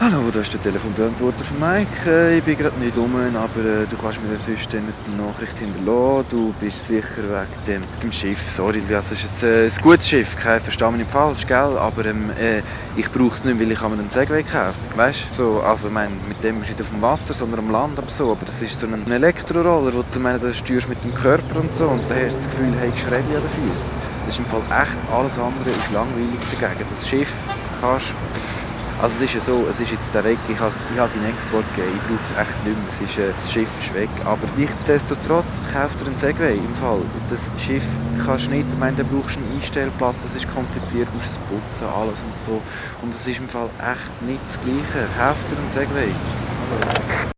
Hallo, das ist der Telefonbeantworter von Mike. Ich bin gerade nicht rum, aber du kannst mir sonst eine Nachricht hinterlassen. Du bist sicher wegen dem Schiff. Sorry, also es ist ein gutes Schiff, versteh mich nicht falsch, gell? Aber ich brauche es nicht, weil ich mir einen Segway kaufen. Weißt du? So, also, ich meine, mit dem bist du nicht auf dem Wasser, sondern am Land. Aber das ist so ein Elektroroller, wo du da steuerst mit dem Körper und so. Und da hast du das Gefühl, hey, Schrägli an den Füßen. Das ist im Fall echt alles andere ist langweilig dagegen. Das Schiff kannst also es ist ja so, es ist jetzt der weg, ich habe es in Export gegeben, ich brauche es echt nicht mehr, das Schiff ist weg. Aber nichtsdestotrotz, kauft dir einen Segway im Fall. Das Schiff kannst du nicht, ich meine, da brauchst du einen Einstellplatz, es ist kompliziert, du musst es putzen, alles und so. Und es ist im Fall echt nicht das Gleiche. Kauft dir einen Segway.